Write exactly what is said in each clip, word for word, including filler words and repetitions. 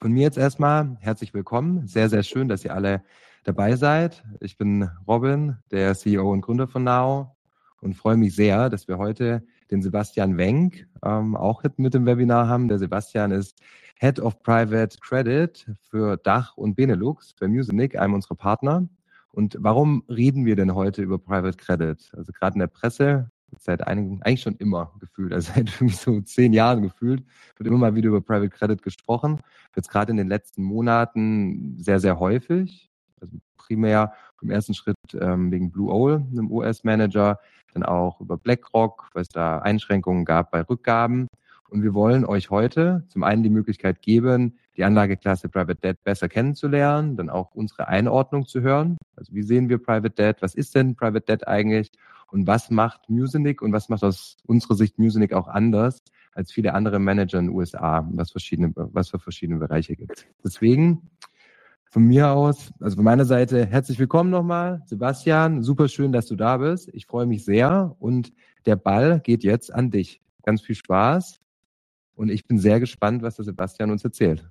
Von mir jetzt erstmal herzlich willkommen. Sehr, sehr schön, dass ihr alle dabei seid. Ich bin Robin, der C E O und Gründer von Now und freue mich sehr, dass wir heute den Sebastian Wenk ähm, auch mit dem Webinar haben. Der Sebastian ist Head of Private Credit für Dach und Benelux bei Musinic, einem unserer Partner. Und warum reden wir denn heute über Private Credit? Also gerade in der Presse, seit einigen, eigentlich schon immer gefühlt, also seit für mich so zehn Jahren gefühlt, wird immer mal wieder über Private Credit gesprochen. Jetzt gerade in den letzten Monaten sehr, sehr häufig. Also primär im ersten Schritt ähm, wegen Blue Owl, einem U S-Manager, dann auch über BlackRock, weil es da Einschränkungen gab bei Rückgaben. Und wir wollen euch heute zum einen die Möglichkeit geben, die Anlageklasse Private Debt besser kennenzulernen, dann auch unsere Einordnung zu hören. Also wie sehen wir Private Debt? Was ist denn Private Debt eigentlich? Und was macht Musinic und was macht aus unserer Sicht Musinic auch anders als viele andere Manager in den U S A, was verschiedene, was für verschiedene Bereiche gibt. Deswegen von mir aus, also von meiner Seite, herzlich willkommen nochmal, Sebastian. Super schön, dass du da bist. Ich freue mich sehr und der Ball geht jetzt an dich. Ganz viel Spaß und ich bin sehr gespannt, was der Sebastian uns erzählt.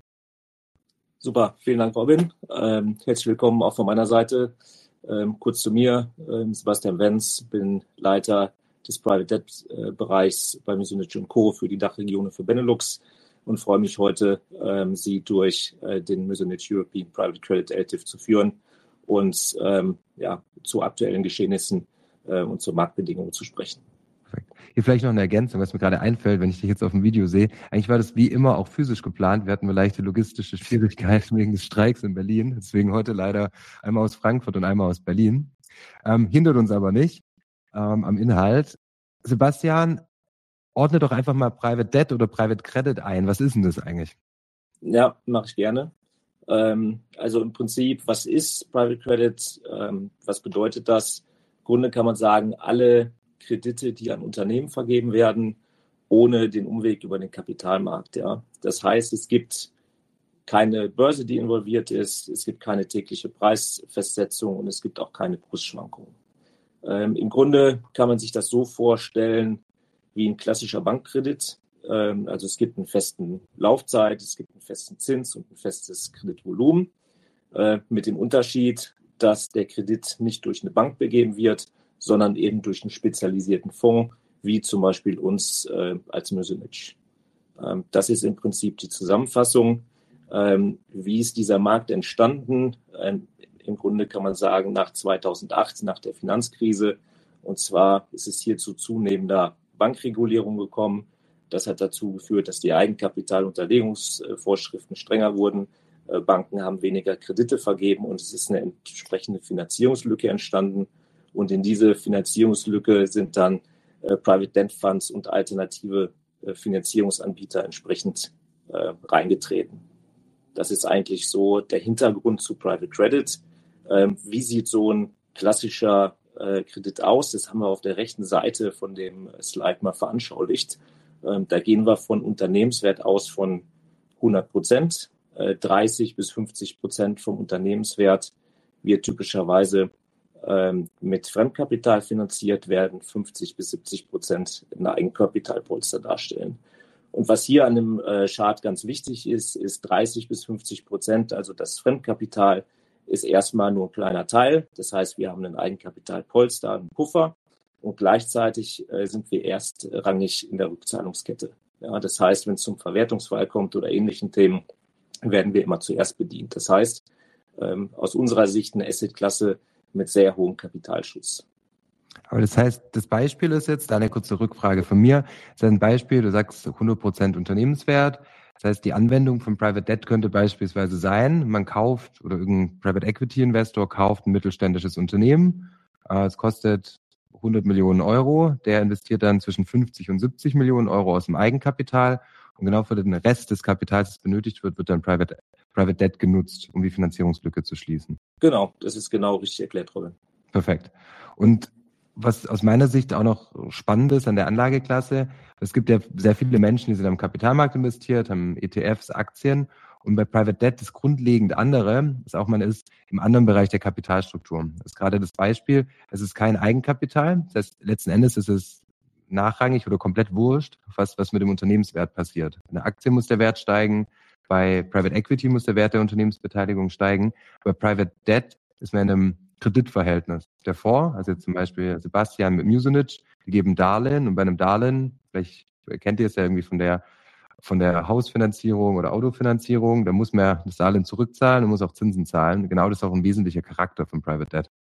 Super, vielen Dank, Robin. Ähm, herzlich willkommen auch von meiner Seite. Ähm, kurz zu mir, ähm, Sebastian Wenz, bin Leiter des Private Debt äh, Bereichs bei Musinic und Co. für die Dachregionen für Benelux und freue mich heute, ähm, Sie durch äh, den Musinic European Private Credit L T I F zu führen und ähm, ja, zu aktuellen Geschehnissen äh, und zu Marktbedingungen zu sprechen. Perfekt. Hier vielleicht noch eine Ergänzung, was mir gerade einfällt, wenn ich dich jetzt auf dem Video sehe. Eigentlich war das wie immer auch physisch geplant. Wir hatten nur leichte logistische Schwierigkeiten wegen des Streiks in Berlin. Deswegen heute leider einmal aus Frankfurt und einmal aus Berlin. Ähm, hindert uns aber nicht ähm, am Inhalt. Sebastian, ordne doch einfach mal Private Debt oder Private Credit ein. Was ist denn das eigentlich? Ja, mache ich gerne. Ähm, also im Prinzip, was ist Private Credit? Ähm, was bedeutet das? Im Grunde kann man sagen, alle Kredite, die an Unternehmen vergeben werden, ohne den Umweg über den Kapitalmarkt. Ja. Das heißt, es gibt keine Börse, die involviert ist, es gibt keine tägliche Preisfestsetzung und es gibt auch keine Kursschwankungen. Ähm, Im Grunde kann man sich das so vorstellen wie ein klassischer Bankkredit. Ähm, also es gibt einen festen Laufzeit, es gibt einen festen Zins und ein festes Kreditvolumen. Äh, mit dem Unterschied, dass der Kredit nicht durch eine Bank begeben wird, sondern eben durch einen spezialisierten Fonds, wie zum Beispiel uns äh, als Musinic. Ähm, das ist im Prinzip die Zusammenfassung. Ähm, wie ist dieser Markt entstanden? Ähm, Im Grunde kann man sagen, nach zweitausendacht, nach der Finanzkrise. Und zwar ist es hier zu zunehmender Bankregulierung gekommen. Das hat dazu geführt, dass die Eigenkapitalunterlegungsvorschriften strenger wurden. Äh, Banken haben weniger Kredite vergeben und es ist eine entsprechende Finanzierungslücke entstanden. Und in diese Finanzierungslücke sind dann äh, Private Debt Funds und alternative äh, Finanzierungsanbieter entsprechend äh, reingetreten. Das ist eigentlich so der Hintergrund zu Private Credit. Ähm, wie sieht so ein klassischer äh, Kredit aus? Das haben wir auf der rechten Seite von dem Slide mal veranschaulicht. Ähm, da gehen wir von Unternehmenswert aus von hundert Prozent. Äh, dreißig bis fünfzig Prozent vom Unternehmenswert wird typischerweise ähm, mit Fremdkapital finanziert werden, fünfzig bis siebzig Prozent ein Eigenkapitalpolster darstellen. Und was hier an dem äh, Chart ganz wichtig ist, ist dreißig bis fünfzig Prozent, also das Fremdkapital ist erstmal nur ein kleiner Teil. Das heißt, wir haben einen Eigenkapitalpolster, einen Puffer und gleichzeitig äh, sind wir erstrangig in der Rückzahlungskette. Ja, das heißt, wenn es zum Verwertungsfall kommt oder ähnlichen Themen, werden wir immer zuerst bedient. Das heißt, ähm, aus unserer Sicht eine Assetklasse mit sehr hohem Kapitalschutz. Aber das heißt, das Beispiel ist jetzt, da eine kurze Rückfrage von mir, das ist ein Beispiel, du sagst hundert Prozent Unternehmenswert. Das heißt, die Anwendung von Private Debt könnte beispielsweise sein, man kauft oder irgendein Private Equity Investor kauft ein mittelständisches Unternehmen. Es kostet hundert Millionen Euro. Der investiert dann zwischen fünfzig und siebzig Millionen Euro aus dem Eigenkapital. Und genau für den Rest des Kapitals, das benötigt wird, wird dann Private, Private Debt genutzt, um die Finanzierungslücke zu schließen. Genau, das ist genau richtig erklärt, Robin. Perfekt. Und was aus meiner Sicht auch noch spannend ist an der Anlageklasse, es gibt ja sehr viele Menschen, die sind am Kapitalmarkt investiert, haben E T Fs, Aktien. Und bei Private Debt das grundlegend andere ist auch, man ist im anderen Bereich der Kapitalstruktur. Das ist gerade das Beispiel, es ist kein Eigenkapital. Das heißt, letzten Endes ist es nachrangig oder komplett wurscht, was, was mit dem Unternehmenswert passiert. Eine Aktie muss der Wert steigen, Bei Private Equity muss der Wert der Unternehmensbeteiligung steigen. Bei Private Debt ist man in einem Kreditverhältnis. Der Fonds, also jetzt zum Beispiel Sebastian mit Muzinich, die geben Darlehen und bei einem Darlehen, vielleicht kennt ihr es ja irgendwie von der von der Hausfinanzierung oder Autofinanzierung, da muss man das Darlehen zurückzahlen und muss auch Zinsen zahlen. Genau das ist auch ein wesentlicher Charakter von Private Debt.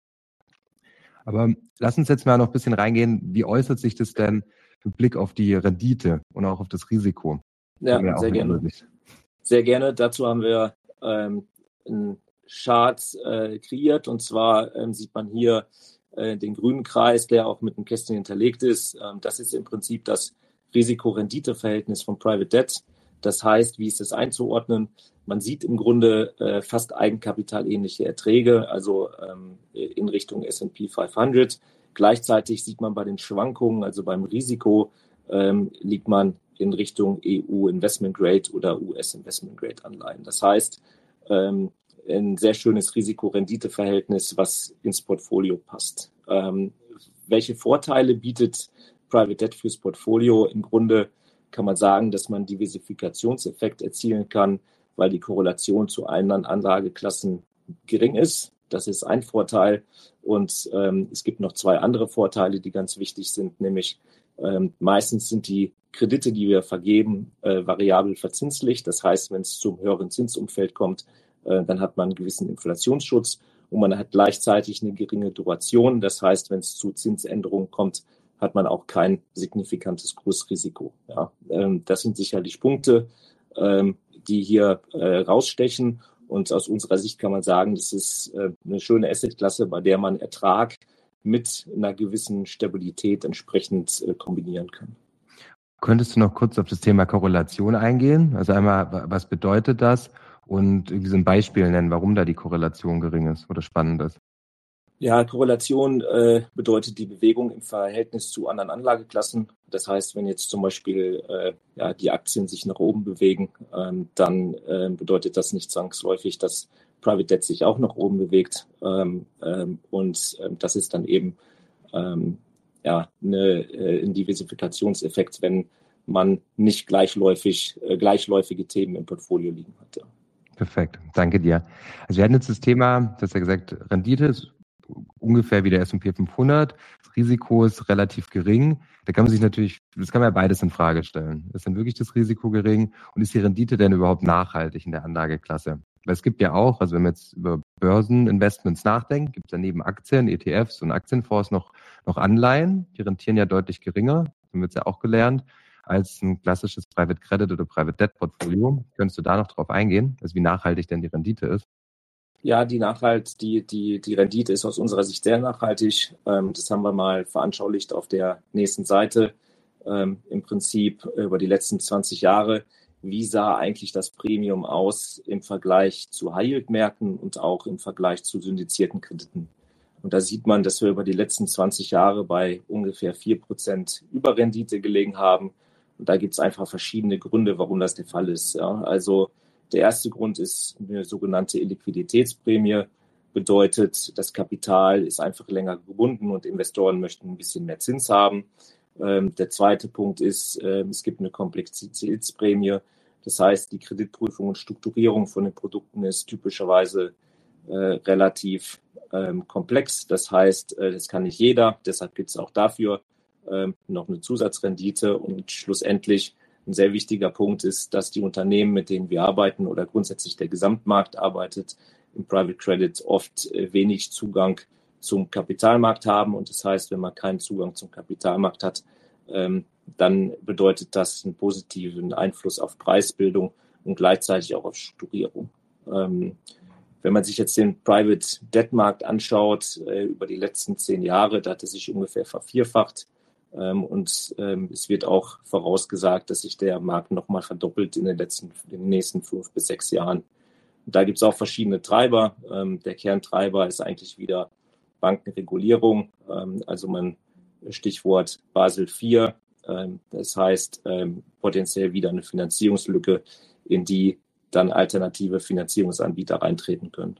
Aber lass uns jetzt mal noch ein bisschen reingehen, wie äußert sich das denn mit Blick auf die Rendite und auch auf das Risiko? Ja, ja sehr gerne. Übersicht. Sehr gerne. Dazu haben wir ähm, einen Chart äh, kreiert und zwar ähm, sieht man hier äh, den grünen Kreis, der auch mit einem Kästchen hinterlegt ist. Ähm, das ist im Prinzip das Risiko-Rendite-Verhältnis von Private Debt. Das heißt, wie ist es einzuordnen? Man sieht im Grunde äh, fast eigenkapitalähnliche Erträge, also ähm, in Richtung S and P fünfhundert. Gleichzeitig sieht man bei den Schwankungen, also beim Risiko, ähm, liegt man in Richtung E U Investment Grade oder U S Investment Grade Anleihen. Das heißt, ähm, ein sehr schönes Risiko-Rendite-Verhältnis, was ins Portfolio passt. Ähm, welche Vorteile bietet Private Debt fürs Portfolio? Im Grunde kann man sagen, dass man Diversifikationseffekt erzielen kann, weil die Korrelation zu anderen Anlageklassen gering ist. Das ist ein Vorteil. Und ähm, es gibt noch zwei andere Vorteile, die ganz wichtig sind, nämlich ähm, meistens sind die Kredite, die wir vergeben, äh, variabel verzinslich. Das heißt, wenn es zum höheren Zinsumfeld kommt, äh, dann hat man einen gewissen Inflationsschutz und man hat gleichzeitig eine geringe Duration. Das heißt, wenn es zu Zinsänderungen kommt, hat man auch kein signifikantes Kursrisiko. Ja, ähm, das sind sicherlich Punkte, ähm, die hier äh, rausstechen. Und aus unserer Sicht kann man sagen, das ist äh, eine schöne Assetklasse, bei der man Ertrag mit einer gewissen Stabilität entsprechend äh, kombinieren kann. Könntest du noch kurz auf das Thema Korrelation eingehen? Also einmal, was bedeutet das? Und irgendwie so ein Beispiel nennen, warum da die Korrelation gering ist oder spannend ist. Ja, Korrelation äh, bedeutet die Bewegung im Verhältnis zu anderen Anlageklassen. Das heißt, wenn jetzt zum Beispiel äh, ja, die Aktien sich nach oben bewegen, ähm, dann äh, bedeutet das nicht zwangsläufig, dass Private Debt sich auch nach oben bewegt. Ähm, ähm, und ähm, das ist dann eben ähm, ja, eine, äh, ein Diversifikationseffekt, wenn man nicht gleichläufig, äh, gleichläufige Themen im Portfolio liegen hat. Ja. Perfekt, danke dir. Also wir hatten jetzt das Thema, du hast ja gesagt, Rendite ist ungefähr wie der S und P fünfhundert. Das Risiko ist relativ gering. Da kann man sich natürlich, das kann man ja beides in Frage stellen. Ist denn wirklich das Risiko gering und ist die Rendite denn überhaupt nachhaltig in der Anlageklasse? Weil es gibt ja auch, also wenn man jetzt über Börseninvestments nachdenkt, gibt es ja neben Aktien, E T Fs und Aktienfonds noch, noch Anleihen. Die rentieren ja deutlich geringer, haben wir jetzt ja auch gelernt, als ein klassisches Private Credit oder Private Debt Portfolio. Könntest du da noch drauf eingehen, also wie nachhaltig denn die Rendite ist? Ja, die Nachhalt, die, die, die Rendite ist aus unserer Sicht sehr nachhaltig. Ähm, das haben wir mal veranschaulicht auf der nächsten Seite. Ähm, im Prinzip über die letzten zwanzig Jahre. Wie sah eigentlich das Premium aus im Vergleich zu High-Yield-Märkten und auch im Vergleich zu syndizierten Krediten? Und da sieht man, dass wir über die letzten zwanzig Jahre bei ungefähr vier Prozent Überrendite gelegen haben. Und da gibt es einfach verschiedene Gründe, warum das der Fall ist. Ja, also der erste Grund ist eine sogenannte Illiquiditätsprämie. Bedeutet, das Kapital ist einfach länger gebunden und Investoren möchten ein bisschen mehr Zins haben. Ähm, der zweite Punkt ist, äh, es gibt eine Komplexitätsprämie. Das heißt, die Kreditprüfung und Strukturierung von den Produkten ist typischerweise äh, relativ ähm, komplex. Das heißt, äh, das kann nicht jeder. Deshalb gibt es auch dafür äh, noch eine Zusatzrendite. Und schlussendlich ein sehr wichtiger Punkt ist, dass die Unternehmen, mit denen wir arbeiten oder grundsätzlich der Gesamtmarkt arbeitet, im Private Credit oft äh, wenig Zugang zum Kapitalmarkt haben. Und das heißt, wenn man keinen Zugang zum Kapitalmarkt hat, ähm, dann bedeutet das einen positiven Einfluss auf Preisbildung und gleichzeitig auch auf Strukturierung. Ähm, wenn man sich jetzt den Private Debt Markt anschaut, äh, über die letzten zehn Jahre, da hat es sich ungefähr vervierfacht. Ähm, und ähm, es wird auch vorausgesagt, dass sich der Markt nochmal verdoppelt in den letzten, in den nächsten fünf bis sechs Jahren. Und da gibt es auch verschiedene Treiber. Ähm, der Kerntreiber ist eigentlich wieder Bankenregulierung, ähm, also man Stichwort Basel vier. Ähm, das heißt ähm, potenziell wieder eine Finanzierungslücke, in die dann alternative Finanzierungsanbieter reintreten können.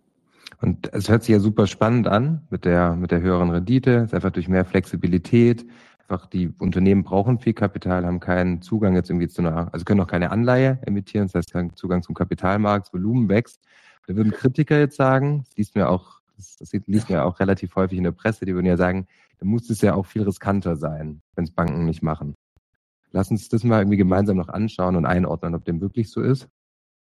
Und es hört sich ja super spannend an mit der mit der höheren Rendite. Es ist einfach durch mehr Flexibilität, einfach die Unternehmen brauchen viel Kapital, haben keinen Zugang jetzt irgendwie zu einer, also können auch keine Anleihe emittieren, das heißt keinen Zugang zum Kapitalmarkt, das Volumen wächst. Da würden Kritiker jetzt sagen, das liest mir auch, das, das liest mir auch relativ häufig in der Presse, die würden ja sagen, da muss es ja auch viel riskanter sein, wenn es Banken nicht machen. Lass uns das mal irgendwie gemeinsam noch anschauen und einordnen, ob dem wirklich so ist.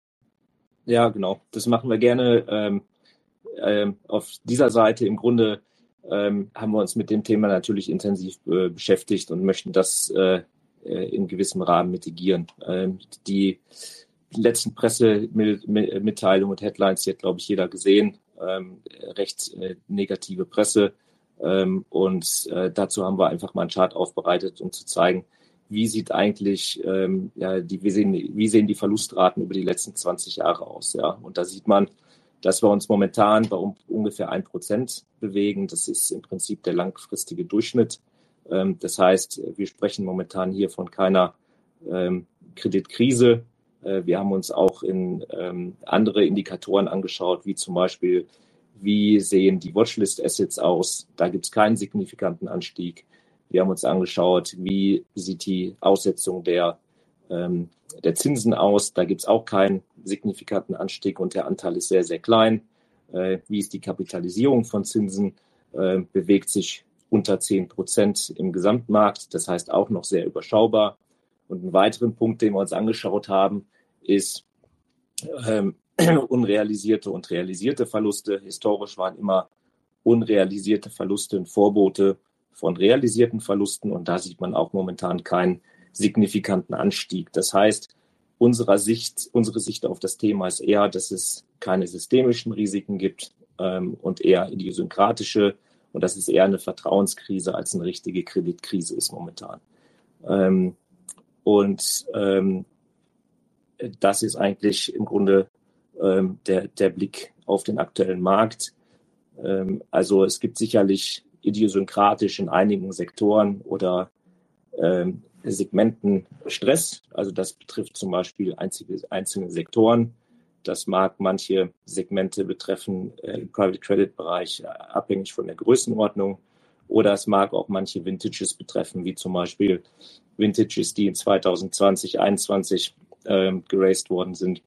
Ja, genau. Das machen wir gerne. Ähm, ähm, auf dieser Seite im Grunde ähm, haben wir uns mit dem Thema natürlich intensiv äh, beschäftigt und möchten das äh, in gewissem Rahmen mitigieren. Ähm, die letzten Pressemitteilungen und Headlines, die hat, glaube ich, jeder gesehen. Ähm, recht äh, negative Presse. Ähm, und äh, dazu haben wir einfach mal einen Chart aufbereitet, um zu zeigen, wie sieht eigentlich, ähm, ja, die, wie sehen, wie sehen die Verlustraten über die letzten zwanzig Jahre aus, ja. Und da sieht man, dass wir uns momentan bei um, ungefähr ein Prozent bewegen. Das ist im Prinzip der langfristige Durchschnitt. Ähm, das heißt, wir sprechen momentan hier von keiner ähm, Kreditkrise. Äh, wir haben uns auch in ähm, andere Indikatoren angeschaut, wie zum Beispiel, wie sehen die Watchlist-Assets aus? Da gibt es keinen signifikanten Anstieg. Wir haben uns angeschaut, wie sieht die Aussetzung der, ähm, der Zinsen aus. Da gibt es auch keinen signifikanten Anstieg und der Anteil ist sehr, sehr klein. Äh, wie ist die Kapitalisierung von Zinsen? Äh, bewegt sich unter zehn Prozent im Gesamtmarkt. Das heißt auch noch sehr überschaubar. Und einen weiteren Punkt, den wir uns angeschaut haben, ist ähm, unrealisierte und realisierte Verluste. Historisch waren immer unrealisierte Verluste und Vorbote von realisierten Verlusten und da sieht man auch momentan keinen signifikanten Anstieg. Das heißt, unserer Sicht, unsere Sicht auf das Thema ist eher, dass es keine systemischen Risiken gibt ähm, und eher idiosynkratische und dass es eher eine Vertrauenskrise als eine richtige Kreditkrise ist momentan. Ähm, und ähm, das ist eigentlich im Grunde ähm, der, der Blick auf den aktuellen Markt. Ähm, also es gibt sicherlich idiosynkratisch in einigen Sektoren oder ähm, Segmenten Stress. Also das betrifft zum Beispiel einzige, einzelne Sektoren. Das mag manche Segmente betreffen äh, im Private Credit Bereich, äh, abhängig von der Größenordnung. Oder es mag auch manche Vintages betreffen, wie zum Beispiel Vintages, die in zwanzig zwanzig, zwanzig einundzwanzig ähm, geraced worden sind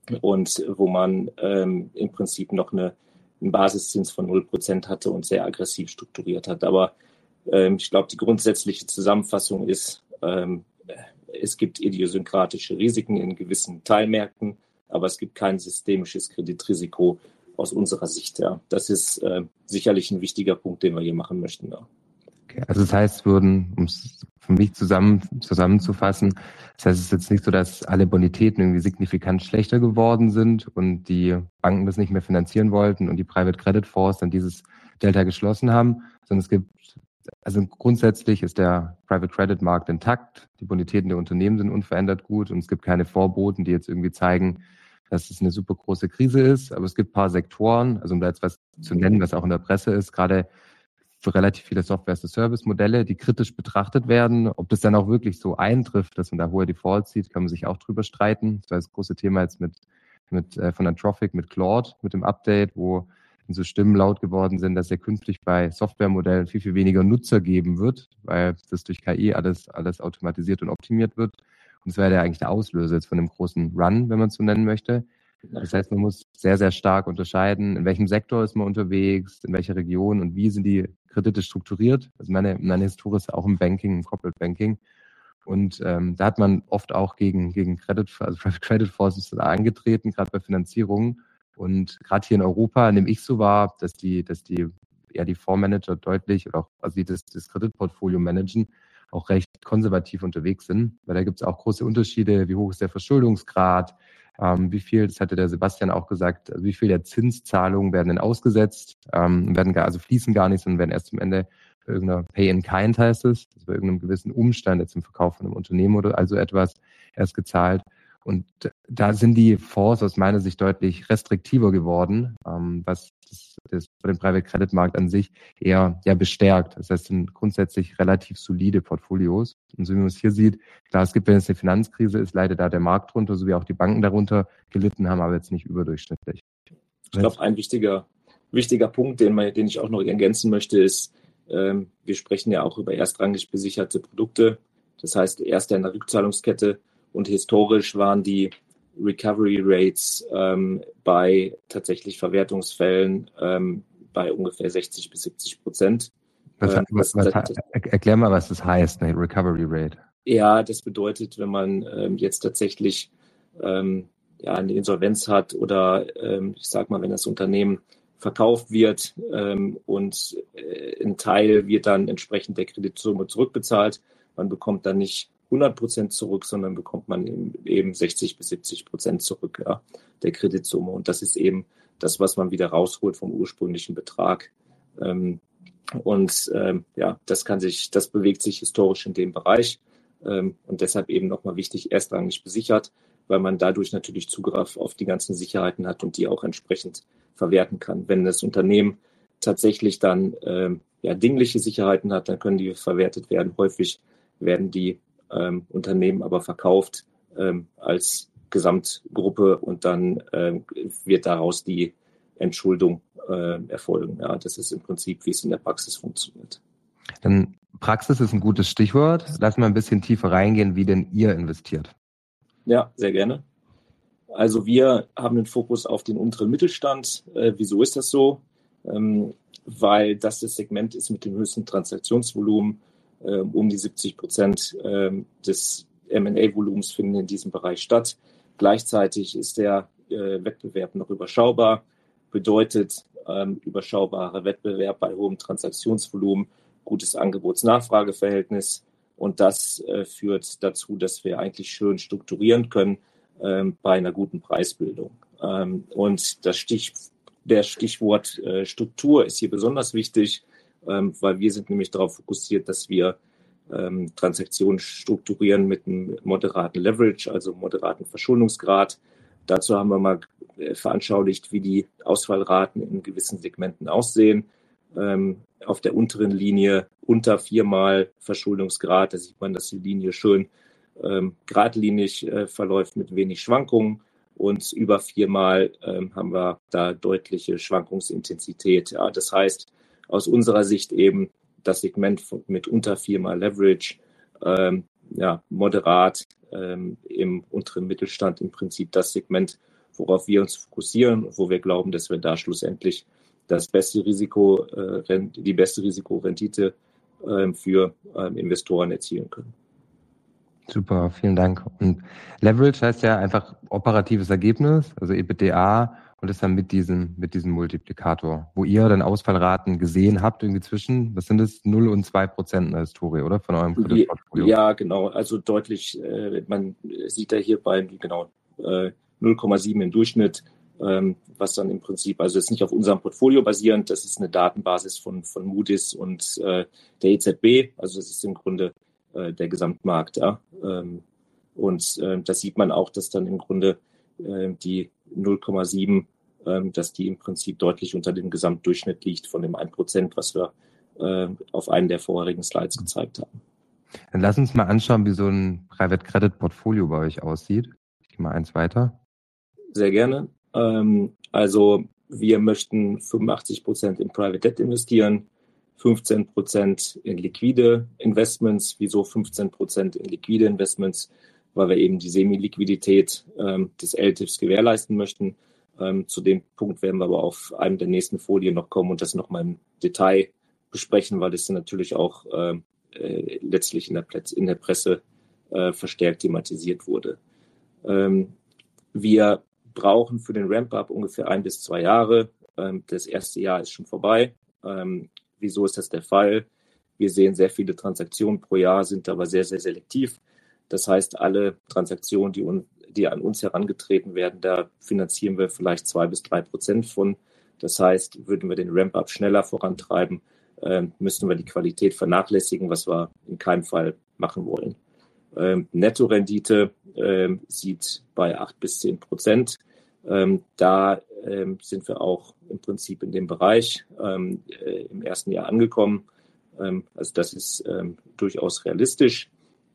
und wo man ähm, im Prinzip noch eine, einen Basiszins von null Prozent hatte und sehr aggressiv strukturiert hat. Aber ähm, ich glaube, die grundsätzliche Zusammenfassung ist, ähm, es gibt idiosynkratische Risiken in gewissen Teilmärkten, aber es gibt kein systemisches Kreditrisiko aus unserer Sicht. Ja. Das ist äh, sicherlich ein wichtiger Punkt, den wir hier machen möchten. Ja. Okay, also das heißt, würden, um es für mich zusammen, zusammenzufassen, das heißt, es ist jetzt nicht so, dass alle Bonitäten irgendwie signifikant schlechter geworden sind und die Banken das nicht mehr finanzieren wollten und die Private Credit Fonds dann dieses Delta geschlossen haben, sondern es gibt, also grundsätzlich ist der Private Credit Markt intakt, die Bonitäten der Unternehmen sind unverändert gut und es gibt keine Vorboten, die jetzt irgendwie zeigen, dass es eine super große Krise ist, aber es gibt ein paar Sektoren, also um da jetzt was zu nennen, was auch in der Presse ist, gerade für relativ viele Software-as-a-Service-Modelle, die kritisch betrachtet werden. Ob das dann auch wirklich so eintrifft, dass man da hohe Defaults sieht, kann man sich auch drüber streiten. Das war das große Thema jetzt mit, mit äh, von Anthropic, mit Claude, mit dem Update, wo so Stimmen laut geworden sind, dass ja künftig bei Softwaremodellen viel, viel weniger Nutzer geben wird, weil das durch K I alles, alles automatisiert und optimiert wird. Und das wäre ja eigentlich der Auslöser jetzt von einem großen Run, wenn man es so nennen möchte. Das heißt, man muss sehr, sehr stark unterscheiden, in welchem Sektor ist man unterwegs, in welcher Region und wie sind die Kredite strukturiert. Also meine, meine Historie ist auch im Banking, im Corporate Banking. Und ähm, da hat man oft auch gegen, gegen Credit, also Private Credit Fonds angetreten, gerade bei Finanzierungen. Und gerade hier in Europa nehme ich so wahr, dass die, dass die, ja, die Fondsmanager deutlich oder auch, also die das, das Kreditportfolio managen, auch recht konservativ unterwegs sind. Weil da gibt es auch große Unterschiede, wie hoch ist der Verschuldungsgrad, Ähm, wie viel, das hatte der Sebastian auch gesagt, also wie viel der Zinszahlungen werden denn ausgesetzt, ähm, werden gar, also fließen gar nicht, sondern werden erst am Ende bei irgendeiner Pay-in-Kind heißt es, also bei irgendeinem gewissen Umstand jetzt im Verkauf von einem Unternehmen oder also etwas erst gezahlt. Und da sind die Fonds aus meiner Sicht deutlich restriktiver geworden, ähm, was das, das bei dem Private Credit Markt an sich eher ja bestärkt. Das heißt, es sind grundsätzlich relativ solide Portfolios. Und so wie man es hier sieht, klar, es gibt, wenn es eine Finanzkrise ist, leidet da der Markt drunter, so wie auch die Banken darunter gelitten haben, aber jetzt nicht überdurchschnittlich. Ich glaube, ein wichtiger, wichtiger Punkt, den, man, den ich auch noch ergänzen möchte, ist, Ähm, wir sprechen ja auch über erstrangig besicherte Produkte, das heißt erster in der Rückzahlungskette, und historisch waren die Recovery Rates ähm, bei tatsächlich Verwertungsfällen ähm, bei ungefähr sechzig bis siebzig Prozent. Was, Ähm, was, das, was, das, erklär mal, was das heißt, eine Recovery Rate. Ja, das bedeutet, wenn man ähm, jetzt tatsächlich ähm, ja, eine Insolvenz hat oder ähm, ich sage mal, wenn das Unternehmen verkauft wird ähm, und äh, ein Teil wird dann entsprechend der Kreditsumme zurückbezahlt. Man bekommt dann nicht hundert Prozent zurück, sondern bekommt man eben sechzig bis siebzig Prozent zurück, ja, der Kreditsumme. Und das ist eben das, was man wieder rausholt vom ursprünglichen Betrag. Ähm, und ähm, ja, das kann sich, das bewegt sich historisch in dem Bereich. Ähm, und deshalb eben nochmal wichtig, erstrangig besichert, weil man dadurch natürlich Zugriff auf die ganzen Sicherheiten hat und die auch entsprechend verwerten kann. Wenn das Unternehmen tatsächlich dann ähm, ja, dingliche Sicherheiten hat, dann können die verwertet werden. Häufig werden die ähm, Unternehmen aber verkauft ähm, als Gesamtgruppe und dann ähm, wird daraus die Entschuldung äh, erfolgen. Ja, das ist im Prinzip, wie es in der Praxis funktioniert. Dann Praxis ist ein gutes Stichwort. Lass mal ein bisschen tiefer reingehen, wie denn ihr investiert. Ja, sehr gerne. Also wir haben den Fokus auf den unteren Mittelstand. Äh, wieso ist das so? Ähm, weil das das Segment ist mit dem höchsten Transaktionsvolumen. Äh, um die siebzig Prozent äh, des M und A-Volumens finden in diesem Bereich statt. Gleichzeitig ist der äh, Wettbewerb noch überschaubar. Bedeutet ähm, überschaubarer Wettbewerb bei hohem Transaktionsvolumen, gutes Angebots-Nachfrage-Verhältnis. Und das äh, führt dazu, dass wir eigentlich schön strukturieren können ähm, bei einer guten Preisbildung. Ähm, und das Stich, der Stichwort äh, Struktur ist hier besonders wichtig, ähm, weil wir sind nämlich darauf fokussiert, dass wir ähm, Transaktionen strukturieren mit einem moderaten Leverage, also moderaten Verschuldungsgrad. Dazu haben wir mal äh, veranschaulicht, wie die Ausfallraten in gewissen Segmenten aussehen. Ähm, auf der unteren Linie unter viermal Verschuldungsgrad, da sieht man, dass die Linie schön ähm, geradlinig äh, verläuft mit wenig Schwankungen, und über viermal ähm, haben wir da deutliche Schwankungsintensität. Ja, das heißt, aus unserer Sicht eben das Segment mit unter viermal Leverage, ähm, ja, moderat ähm, im unteren Mittelstand im Prinzip das Segment, worauf wir uns fokussieren, wo wir glauben, dass wir da schlussendlich das beste Risiko, äh, die beste Risikorendite äh, für äh, Investoren erzielen können. Super, vielen Dank. Und Leverage heißt ja einfach operatives Ergebnis, also EBITDA, und ist dann mit diesem, mit diesem Multiplikator, wo ihr dann Ausfallraten gesehen habt, irgendwie zwischen, was sind das, null und zwei Prozent in der Historie, oder? Von eurem Kreditportfolio. Ja, genau, also deutlich, äh, man sieht da hier bei, genau, äh, null Komma sieben im Durchschnitt, ähm, was dann im Prinzip, also ist nicht auf unserem Portfolio basierend, das ist eine Datenbasis von, von Moody's und äh, der E Z B, also das ist im Grunde äh, der Gesamtmarkt, ja. Ähm, und äh, das sieht man auch, dass dann im Grunde äh, die null Komma sieben, äh, dass die im Prinzip deutlich unter dem Gesamtdurchschnitt liegt von dem ein Prozent, was wir äh, auf einen der vorherigen Slides gezeigt haben. Dann lass uns mal anschauen, wie so ein Private Credit Portfolio bei euch aussieht. Ich gehe mal eins weiter. Sehr gerne. Ähm, also wir möchten fünfundachtzig Prozent in Private Debt investieren, fünfzehn Prozent in liquide Investments. Wieso fünfzehn Prozent in liquide Investments? Weil wir eben die Semi-Liquidität ähm, des L T I Fs gewährleisten möchten. Ähm, zu dem Punkt werden wir aber auf einem der nächsten Folien noch kommen und das nochmal im Detail besprechen, weil das natürlich auch äh, äh, letztlich in der, Plätze, in der Presse äh, verstärkt thematisiert wurde. Ähm, wir brauchen für den Ramp-up ungefähr ein bis zwei Jahre. Ähm, das erste Jahr ist schon vorbei. Ähm, wieso ist das der Fall? Wir sehen sehr viele Transaktionen pro Jahr, sind aber sehr, sehr selektiv. Das heißt, alle Transaktionen, die, un, die an uns herangetreten werden, da finanzieren wir vielleicht zwei bis drei Prozent von. Das heißt, würden wir den Ramp-up schneller vorantreiben, äh, müssten wir die Qualität vernachlässigen, was wir in keinem Fall machen wollen. Ähm, Nettorendite ähm, sieht bei acht bis zehn Prozent. Ähm, da ähm, sind wir auch im Prinzip in dem Bereich ähm, äh, im ersten Jahr angekommen. Ähm, also das ist ähm, durchaus realistisch.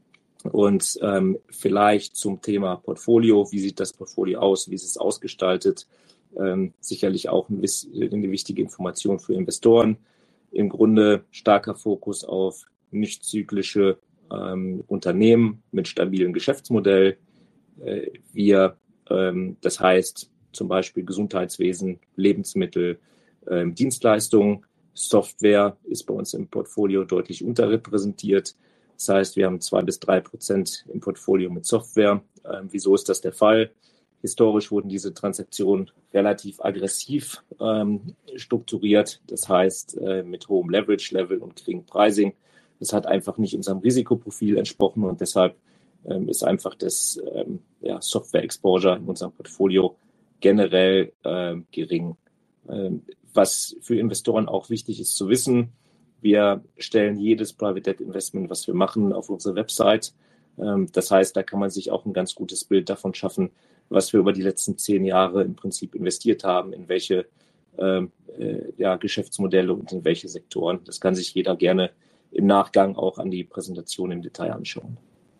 Und ähm, vielleicht zum Thema Portfolio, wie sieht das Portfolio aus, wie ist es ausgestaltet? Ähm, sicherlich auch ein, eine wichtige Information für Investoren. im Grunde starker Fokus auf nicht zyklische ähm, Unternehmen mit stabilem Geschäftsmodell. Äh, wir, ähm, das heißt zum Beispiel Gesundheitswesen, Lebensmittel, ähm, Dienstleistungen. Software ist bei uns im Portfolio deutlich unterrepräsentiert. Das heißt, wir haben zwei bis drei Prozent im Portfolio mit Software. Ähm, wieso ist das der Fall? Historisch wurden diese Transaktionen relativ aggressiv ähm, strukturiert. Das heißt, äh, mit hohem Leverage-Level und geringem Pricing. Das hat einfach nicht unserem Risikoprofil entsprochen und deshalb ähm, ist einfach das ähm, ja, Software-Exposure in unserem Portfolio generell ähm, gering. Ähm, was für Investoren auch wichtig ist zu wissen, wir stellen jedes Private Debt Investment, was wir machen, auf unsere Website. Ähm, das heißt, da kann man sich auch ein ganz gutes Bild davon schaffen, was wir über die letzten zehn Jahre im Prinzip investiert haben, in welche ähm, äh, ja, Geschäftsmodelle und in welche Sektoren. Das kann sich jeder gerne im Nachgang auch an die Präsentation im Detail anschauen.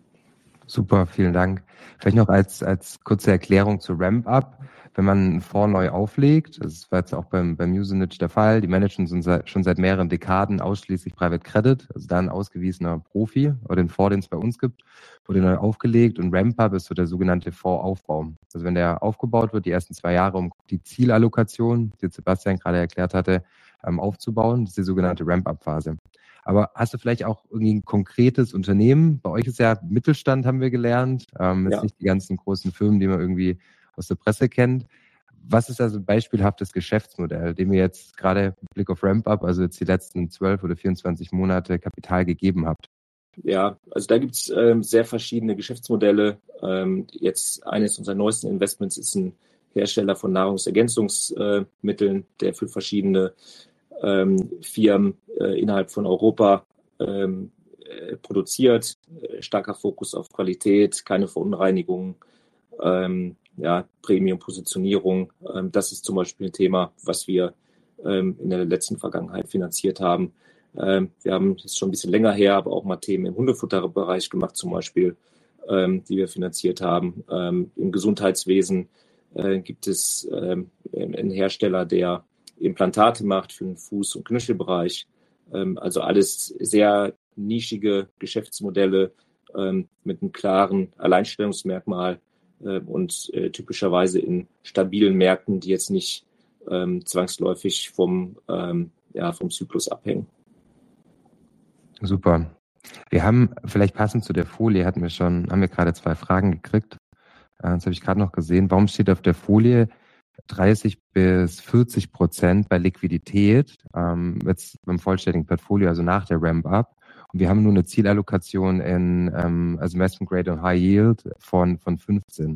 Super, vielen Dank. Vielleicht noch als, als kurze Erklärung zu Ramp-Up. Wenn man einen Fonds neu auflegt, das war jetzt auch beim, beim Usinage der Fall, die managen schon seit mehreren Dekaden ausschließlich Private Credit, also da ein ausgewiesener Profi, oder den Fonds, den es bei uns gibt, wurde neu aufgelegt und Ramp-Up ist so der sogenannte Fondsaufbau. Also wenn der aufgebaut wird, die ersten zwei Jahre, um die Zielallokation, die Sebastian gerade erklärt hatte, aufzubauen, das ist die sogenannte Ramp-Up-Phase. Aber hast du vielleicht auch irgendwie ein konkretes Unternehmen? Bei euch ist ja Mittelstand, haben wir gelernt. Ähm, jetzt Ja. nicht die ganzen großen Firmen, die man irgendwie aus der Presse kennt. Was ist also ein beispielhaftes Geschäftsmodell, dem ihr jetzt gerade mit Blick auf Ramp-Up, also jetzt die letzten zwölf oder vierundzwanzig Monate Kapital gegeben habt? Ja, also da gibt es ähm, sehr verschiedene Geschäftsmodelle. Ähm, jetzt eines unserer neuesten Investments ist ein Hersteller von Nahrungsergänzungsmitteln, äh, der für verschiedene ähm, Firmen äh, innerhalb von Europa ähm, äh, produziert. Äh, starker Fokus auf Qualität, keine Verunreinigungen, ähm, ja, Premium-Positionierung. Ähm, das ist zum Beispiel ein Thema, was wir ähm, in der letzten Vergangenheit finanziert haben. Ähm, wir haben das schon ein bisschen länger her, aber auch mal Themen im Hundefutterbereich gemacht, zum Beispiel, ähm, die wir finanziert haben. Ähm, im Gesundheitswesen äh, gibt es ähm, einen Hersteller, der Implantate macht für den Fuß- und Knöchelbereich. Ähm, also alles sehr nischige Geschäftsmodelle ähm, mit einem klaren Alleinstellungsmerkmal äh, und äh, typischerweise in stabilen Märkten, die jetzt nicht ähm, zwangsläufig vom, ähm, ja, vom Zyklus abhängen. Super. Wir haben vielleicht passend zu der Folie hatten wir schon, haben wir gerade zwei Fragen gekriegt. Äh, das habe ich gerade noch gesehen. Warum steht auf der Folie dreißig bis vierzig Prozent bei Liquidität, ähm, jetzt beim vollständigen Portfolio, also nach der Ramp-Up. Und wir haben nur eine Zielallokation in, ähm, also Investment Grade und High Yield von, von fünfzehn.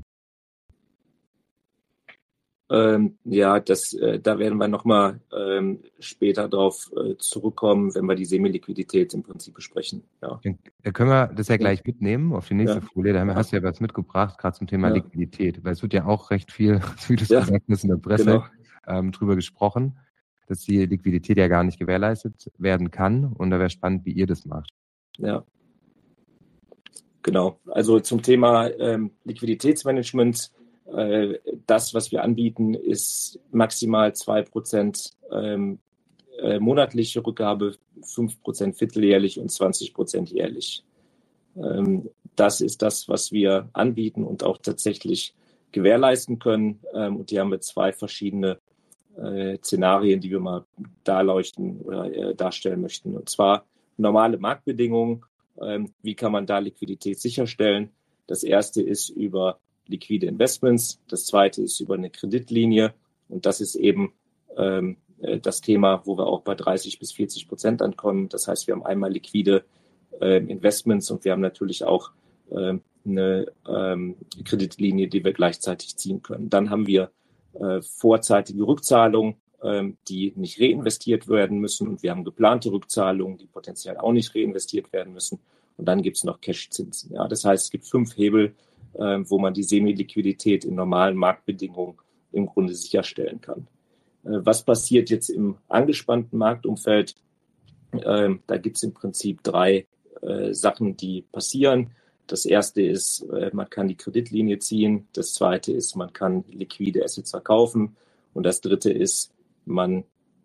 Ähm, ja, das, äh, da werden wir nochmal ähm, später drauf äh, zurückkommen, wenn wir die Semiliquidität im Prinzip besprechen. Ja. Da können wir das ja gleich mitnehmen auf die nächste Ja. Folie. Da hast du ja was mitgebracht, gerade zum Thema Ja. Liquidität. Weil es wird ja auch recht viel, wie du es Ja. gesagt hast, in der Presse Genau. ähm, drüber gesprochen, dass die Liquidität ja gar nicht gewährleistet werden kann. Und da wäre spannend, wie ihr das macht. Ja. Genau. Also zum Thema ähm, Liquiditätsmanagement. Äh, das, was wir anbieten, ist maximal zwei Prozent ähm, äh, monatliche Rückgabe, fünf Prozent vierteljährlich und zwanzig Prozent jährlich. Ähm, das ist das, was wir anbieten und auch tatsächlich gewährleisten können. Ähm, und die haben wir zwei verschiedene äh, Szenarien, die wir mal darleuchten oder äh, darstellen möchten. Und zwar normale Marktbedingungen. Ähm, wie kann man da Liquidität sicherstellen? Das erste ist über liquide Investments. Das zweite ist über eine Kreditlinie. Und das ist eben ähm, das Thema, wo wir auch bei dreißig bis vierzig Prozent ankommen. Das heißt, wir haben einmal liquide äh, Investments und wir haben natürlich auch äh, eine ähm, Kreditlinie, die wir gleichzeitig ziehen können. Dann haben wir äh, vorzeitige Rückzahlungen, äh, die nicht reinvestiert werden müssen. Und wir haben geplante Rückzahlungen, die potenziell auch nicht reinvestiert werden müssen. Und dann gibt es noch Cash-Zinsen. Ja, das heißt, es gibt fünf Hebel, äh, wo man die Semiliquidität in normalen Marktbedingungen im Grunde sicherstellen kann. Äh, was passiert jetzt im angespannten Marktumfeld? Äh, da gibt es im Prinzip drei äh, Sachen, die passieren. Das erste ist, äh, man kann die Kreditlinie ziehen. Das zweite ist, man kann liquide Assets verkaufen. Und das dritte ist, man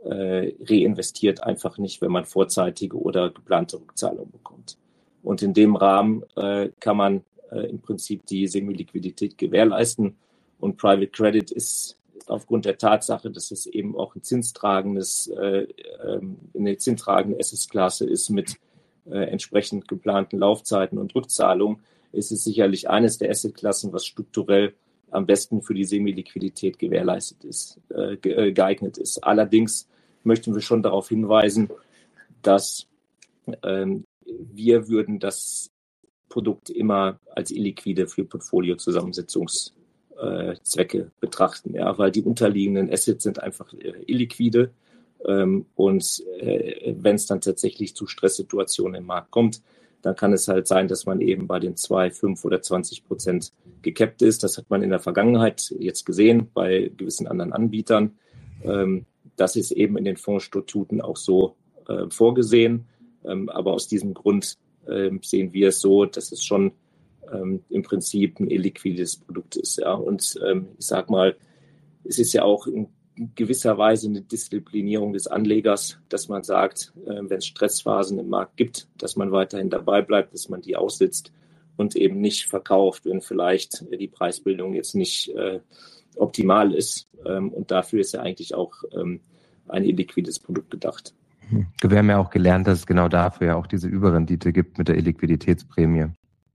äh, reinvestiert einfach nicht, wenn man vorzeitige oder geplante Rückzahlung bekommt. Und in dem Rahmen äh, kann man äh, im Prinzip die Semi-Liquidität gewährleisten. Und Private Credit ist aufgrund der Tatsache, dass es eben auch ein zinstragendes, äh, eine zinstragende Asset-Klasse ist mit äh, entsprechend geplanten Laufzeiten und Rückzahlungen, ist es sicherlich eines der Asset-Klassen, was strukturell am besten für die Semi-Liquidität gewährleistet ist, äh, geeignet ist. Allerdings möchten wir schon darauf hinweisen, dass ähm, wir würden das Produkt immer als illiquide für Portfoliozusammensetzungszwecke äh, betrachten, ja, weil die unterliegenden Assets sind einfach äh, illiquide ähm, und äh, wenn es dann tatsächlich zu Stresssituationen im Markt kommt, dann kann es halt sein, dass man eben bei den zwei, fünf oder zwanzig Prozent gekappt ist. Das hat man in der Vergangenheit jetzt gesehen bei gewissen anderen Anbietern. Ähm, das ist eben in den Fondsstatuten auch so äh, vorgesehen. Ähm, aber aus diesem Grund äh, sehen wir es so, dass es schon ähm, im Prinzip ein illiquides Produkt ist. Ja? Und ähm, ich sag mal, es ist ja auch in gewisser Weise eine Disziplinierung des Anlegers, dass man sagt, äh, wenn es Stressphasen im Markt gibt, dass man weiterhin dabei bleibt, dass man die aussitzt und eben nicht verkauft, wenn vielleicht die Preisbildung jetzt nicht äh, optimal ist. Ähm, und dafür ist ja eigentlich auch ähm, ein illiquides Produkt gedacht. Wir haben ja auch gelernt, dass es genau dafür ja auch diese Überrendite gibt mit der Illiquiditätsprämie.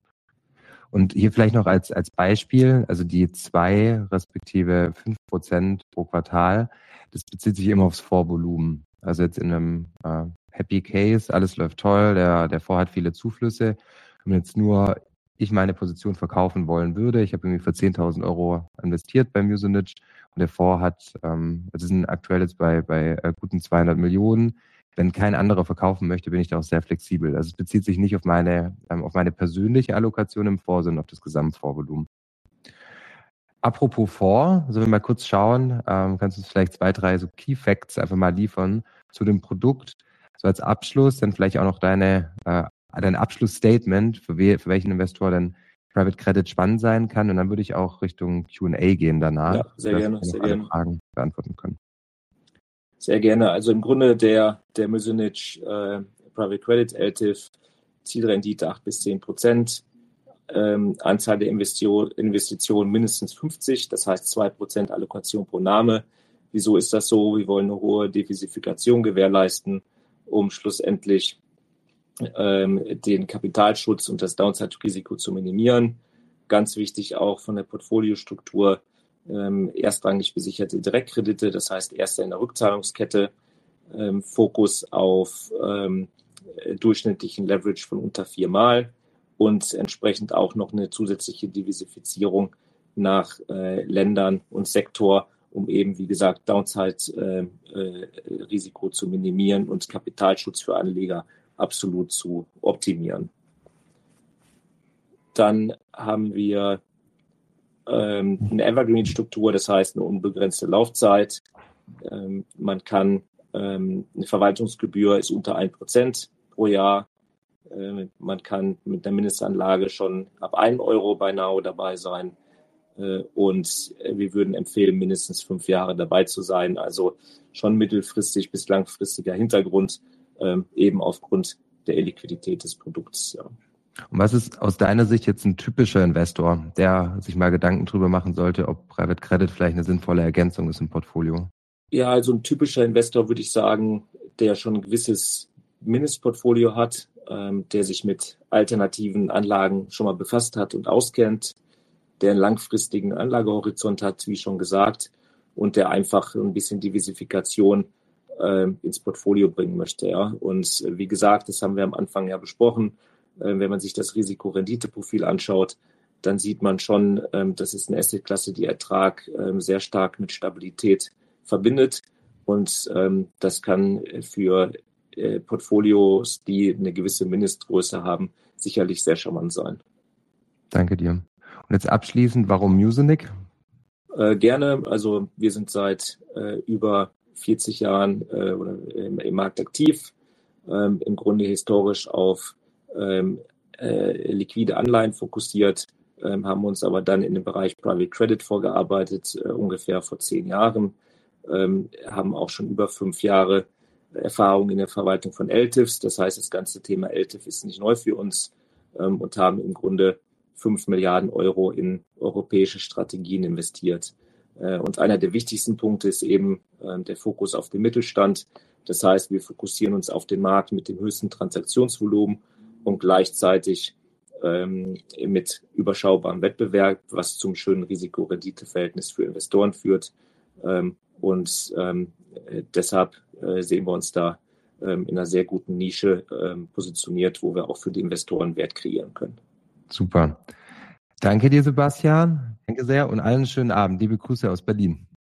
Und hier vielleicht noch als, als Beispiel, also die zwei respektive fünf Prozent pro Quartal, das bezieht sich immer aufs Vorvolumen. Also jetzt in einem äh, Happy Case, alles läuft toll, der, der Fonds hat viele Zuflüsse. Wenn jetzt nur ich meine Position verkaufen wollen würde, ich habe irgendwie für zehntausend Euro investiert beim Muzinich und der Fonds hat, ähm, also sind aktuell jetzt bei, bei äh, guten zweihundert Millionen. Wenn kein anderer verkaufen möchte, bin ich da auch sehr flexibel. Also es bezieht sich nicht auf meine, ähm, auf meine persönliche Allokation im Fonds, sondern auf das Gesamtfondsvolumen. Apropos Fonds, also wenn wir mal kurz schauen, ähm, kannst du uns vielleicht zwei, drei so Key Facts einfach mal liefern zu dem Produkt. So als Abschluss dann vielleicht auch noch deine, äh, dein Abschlussstatement, für, we für welchen Investor denn Private Credit spannend sein kann. Und dann würde ich auch Richtung Q and A gehen danach, ja, sehr dass gerne, wir sehr alle gerne. Fragen beantworten können. Sehr gerne. Also im Grunde der, der Muzinich äh, Private Credit L T I F, Zielrendite acht bis zehn Prozent, ähm, Anzahl der Investitionen Investition mindestens fünfzig, das heißt zwei Prozent Allokation pro Name. Wieso ist das so? Wir wollen eine hohe Diversifikation gewährleisten, um schlussendlich ähm, den Kapitalschutz und das Downside-Risiko zu minimieren. Ganz wichtig auch von der Portfoliostruktur, Ähm, erstrangig besicherte Direktkredite, das heißt erster in der Rückzahlungskette, ähm, Fokus auf ähm, durchschnittlichen Leverage von unter viermal und entsprechend auch noch eine zusätzliche Diversifizierung nach äh, Ländern und Sektor, um eben, wie gesagt, Downside-Risiko äh, äh, zu minimieren und Kapitalschutz für Anleger absolut zu optimieren. Dann haben wir eine Evergreen-Struktur, das heißt eine unbegrenzte Laufzeit. Ähm, man kann, ähm, eine Verwaltungsgebühr ist unter ein Prozent pro Jahr. Äh, man kann mit einer Mindestanlage schon ab einem Euro bei Now dabei sein. Äh, und wir würden empfehlen, mindestens fünf Jahre dabei zu sein. Also schon mittelfristig bis langfristiger Hintergrund, äh, eben aufgrund der Illiquidität des Produkts. Ja. Und was ist aus deiner Sicht jetzt ein typischer Investor, der sich mal Gedanken drüber machen sollte, ob Private Credit vielleicht eine sinnvolle Ergänzung ist im Portfolio? Ja, also ein typischer Investor würde ich sagen, der schon ein gewisses Mindestportfolio hat, ähm, der sich mit alternativen Anlagen schon mal befasst hat und auskennt, der einen langfristigen Anlagehorizont hat, wie schon gesagt, und der einfach ein bisschen Diversifikation äh, ins Portfolio bringen möchte. Ja. Und äh, wie gesagt, das haben wir am Anfang ja besprochen, wenn man sich das Risiko-Rendite-Profil anschaut, dann sieht man schon, das ist eine Assetklasse, die Ertrag sehr stark mit Stabilität verbindet. Und das kann für Portfolios, die eine gewisse Mindestgröße haben, sicherlich sehr charmant sein. Danke dir. Und jetzt abschließend, warum Muzinich? Äh, gerne. Also wir sind seit äh, über vierzig Jahren äh, oder im, im Markt aktiv, ähm, im Grunde historisch auf Ähm, äh, liquide Anleihen fokussiert, ähm, haben uns aber dann in den Bereich Private Credit vorgearbeitet, äh, ungefähr vor zehn Jahren. ähm, haben auch schon über fünf Jahre Erfahrung in der Verwaltung von L T I Fs. Das heißt, das ganze Thema L T I F ist nicht neu für uns ähm, und haben im Grunde fünf Milliarden Euro in europäische Strategien investiert. Äh, und einer der wichtigsten Punkte ist eben äh, der Fokus auf den Mittelstand. Das heißt, wir fokussieren uns auf den Markt mit dem höchsten Transaktionsvolumen und gleichzeitig ähm, mit überschaubarem Wettbewerb, was zum schönen Risiko-Rendite-Verhältnis für Investoren führt. Ähm, und ähm, deshalb äh, sehen wir uns da ähm, in einer sehr guten Nische ähm, positioniert, wo wir auch für die Investoren Wert kreieren können. Super. Danke dir, Sebastian. Danke sehr und allen einen schönen Abend. Liebe Grüße aus Berlin.